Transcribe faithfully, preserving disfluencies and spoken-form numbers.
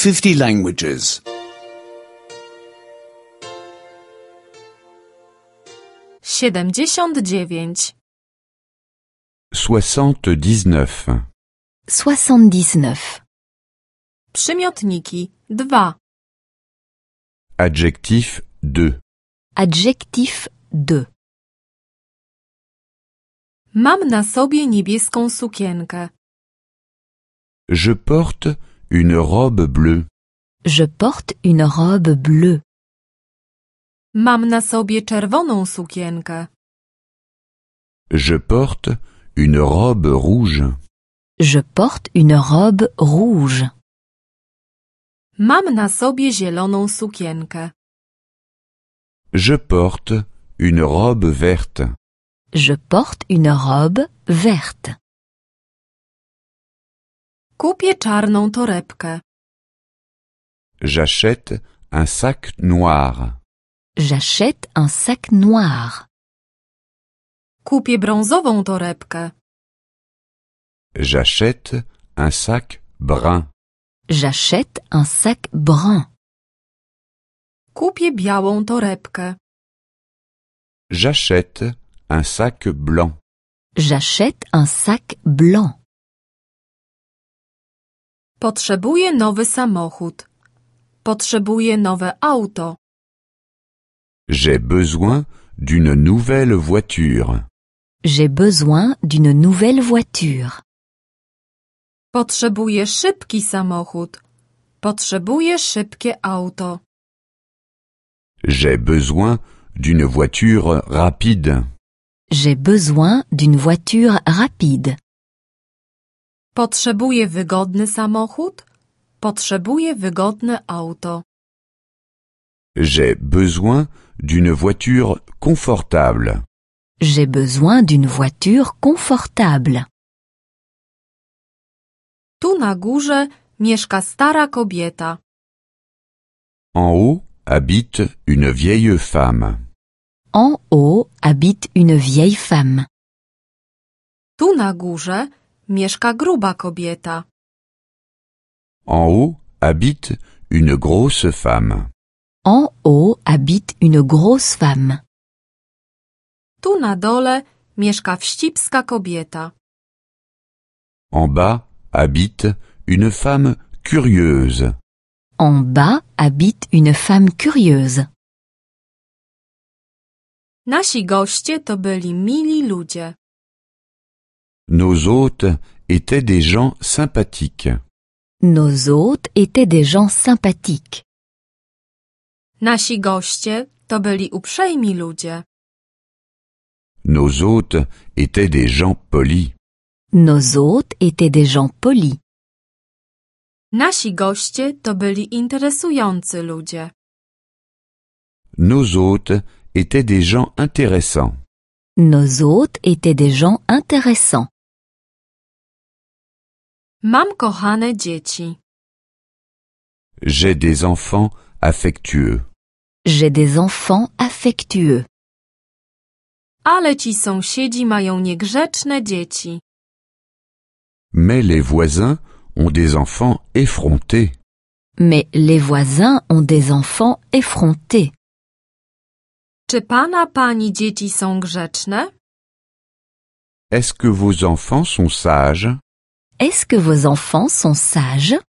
fifty languages. siedemdziesiąt dziewięć. soixante-dix-neuf. soixante-dix-neuf. Przymiotniki dwa. Adjectif deux. Adjectif deux. Mam na sobie niebieską sukienkę. Je porte une robe bleue. Je porte une robe bleue. Mam na sobie czerwoną sukienkę. Je porte une robe rouge. Je porte une robe rouge. Mam na sobie zieloną sukienkę. Je porte une robe verte. Je porte une robe verte. Kupię czarną torebkę. J'achète un sac noir. J'achète un sac noir. Kupię brązową torebkę. J'achète un sac brun. J'achète un sac brun. Kupię białą torebkę. J'achète un sac blanc. J'achète un sac blanc. Potrzebuję nowy samochód. Potrzebuję nowe auto. J'ai besoin d'une nouvelle voiture. J'ai besoin d'une nouvelle voiture. Potrzebuję szybki samochód. Potrzebuję szybkie auto. J'ai besoin d'une voiture rapide. J'ai besoin d'une voiture rapide. Potrzebuję wygodny samochód. Potrzebuję wygodne auto. J'ai besoin d'une voiture confortable. J'ai besoin d'une voiture confortable. Tu na górze mieszka stara kobieta. En haut habite une vieille femme. En haut habite une vieille femme. Tu na górze mieszka gruba kobieta. En haut habite une grosse femme. En haut habite une grosse femme. Tu na dole mieszka wścibska kobieta. En bas habite une femme curieuse. En bas habite une femme curieuse. Nasi goście to byli mili ludzie. Nos hôtes étaient des gens sympathiques. Nos hôtes étaient des gens sympathiques. Nasi goście to byli uprzejmi ludzie. Nos hôtes étaient des gens polis. Nos hôtes étaient des gens polis. Nasi goście to byli interesujący ludzie. Nos hôtes étaient des gens intéressants. Nos hôtes étaient des gens intéressants. Mam kochane dzieci. J'ai des enfants affectueux. J'ai des enfants affectueux. Ale ci sąsiedzi mają niegrzeczne dzieci. Mais les voisins ont des enfants effrontés. Mais les voisins ont des enfants effrontés. Czy pana pani dzieci są grzeczne? Est-ce que vos enfants sont sages? Est-ce que vos enfants sont sages?